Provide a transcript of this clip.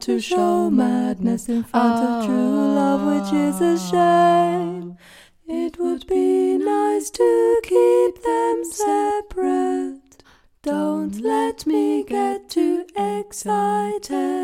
to show madness in front of true love, which is a shame. It would be nice to keep them separate. Don't let me get too excited.